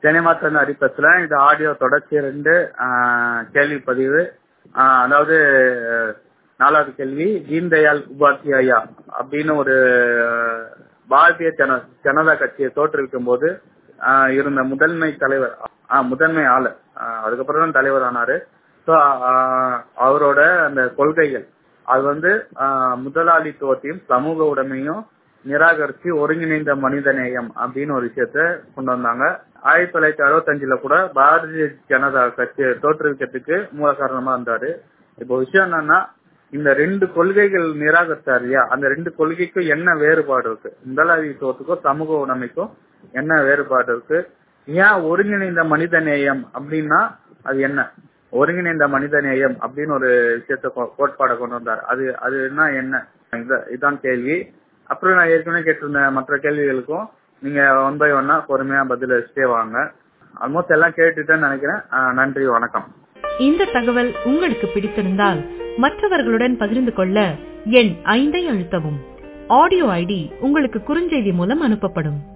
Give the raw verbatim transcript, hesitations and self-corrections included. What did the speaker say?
சென்னை மாத்திரம் அடிப்பத்துல இது ஆடியோ தொடர்ச்சி ரெண்டு கேள்வி பதிவு. அதாவது நாலாவது கேள்வி, தீன்தயாள் உபாத்யாயா அப்படின்னு ஒரு பாரதிய ஜன ஜனதா கட்சியை தோற்றுவிக்கும் போது இருந்த முதன்மை தலைவர், முதன்மை ஆளர், அதுக்கப்புறம் தான் தலைவர் ஆனாரு. ஸோ அவரோட அந்த கொள்கைகள் அது வந்து முதலாளித்துவத்தையும் சமூக உடைமையும் நிராகரிச்சு ஒருங்கிணைந்த மனிதநேயம் அப்படின்னு ஒரு விஷயத்த கொண்டு வந்தாங்க. ஆயிரத்தி தொள்ளாயிரத்தி அறுபத்தி அஞ்சுல கூட பாரதிய ஜனதா கட்சியை தோற்றுவிக்கிறதுக்கு மூல காரணமா இருந்தாரு. இப்போ விஷயம் என்னன்னா, இந்த ரெண்டு கொள்கைகள் நிராகரிச்சாரு இல்லையா, அந்த ரெண்டு கொள்கைக்கும் என்ன வேறுபாடு இருக்கு, முதலாளித்துவத்துக்கும் சமூக உடைமைக்கும் என்ன வேறுபாடு இருக்கு, ஏன் ஒருங்கிணைந்த மனித நேயம் அப்படின்னா அது என்ன, ஒருங்கிணைந்த மனித நேயம் அப்படின்னு ஒரு விஷயத்த கோட்பாடை கொண்டு வந்தார். அது அதுனா என்ன, இதான் கேள்வி. அப்புறம் நான் ஏற்கனவே கேட்டிருந்த மற்ற கேள்விகளுக்கும் நீங்க ஒன் பை ஒன்னா பொறுமையா பதில் வச்சுட்டே வாங்க. ஆல்மோஸ்ட் எல்லாம் கேட்டுட்டேன்னு நினைக்கிறேன். நன்றி, வணக்கம். இந்த தகவல் உங்களுக்கு பிடித்திருந்தால் மற்றவர்களுடன் பகிர்ந்து கொள்ள எண் ஐந்தை அழுத்தவும். ஆடியோ ஐடி உங்களுக்கு குறுஞ்செய்தி மூலம் அனுப்பப்படும்.